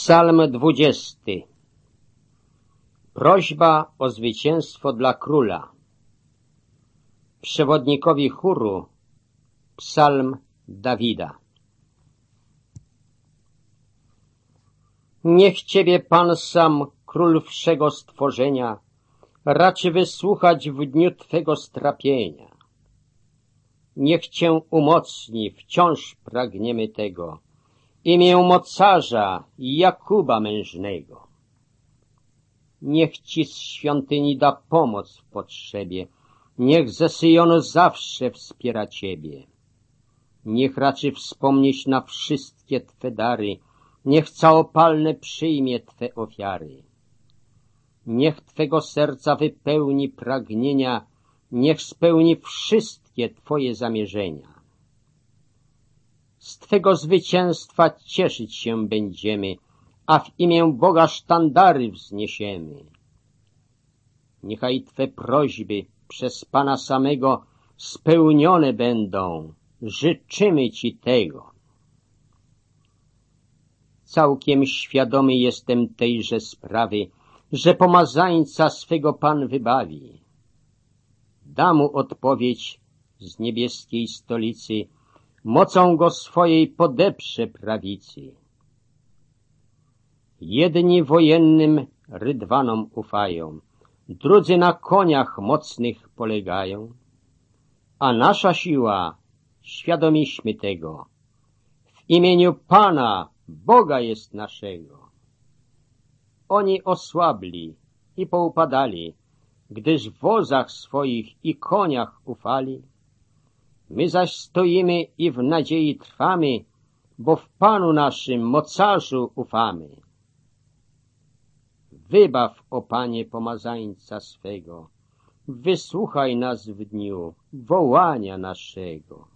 Psalm 20. Prośba o zwycięstwo dla króla. Przewodnikowi chóru psalm Dawida. Niech Ciebie Pan sam, Król wszego stworzenia, raczy wysłuchać w dniu Twego strapienia. Niech Cię umocni, wciąż pragniemy tego, imię mocarza Jakuba mężnego. Niech Ci z świątyni da pomoc w potrzebie, niech ze Syjonu zawsze wspiera Ciebie. Niech raczy wspomnieć na wszystkie Twe dary, niech całopalne przyjmie Twe ofiary. Niech Twego serca wypełni pragnienia, niech spełni wszystkie Twoje zamierzenia. Z Twego zwycięstwa cieszyć się będziemy, a w imię Boga sztandary wzniesiemy. Niechaj Twe prośby przez Pana samego spełnione będą, życzymy Ci tego. Całkiem świadomy jestem tejże sprawy, że pomazańca swego Pan wybawi. Da mu odpowiedź z niebieskiej stolicy, mocą go swojej podeprze prawicy. Jedni wojennym rydwanom ufają, drudzy na koniach mocnych polegają, a nasza siła, świadomiśmy tego, w imieniu Pana, Boga jest naszego. Oni osłabli i poupadali, gdyż w wozach swoich i koniach ufali. My zaś stoimy i w nadziei trwamy, bo w Panu naszym mocarzu ufamy. Wybaw, o Panie, pomazańca swego, wysłuchaj nas w dniu wołania naszego.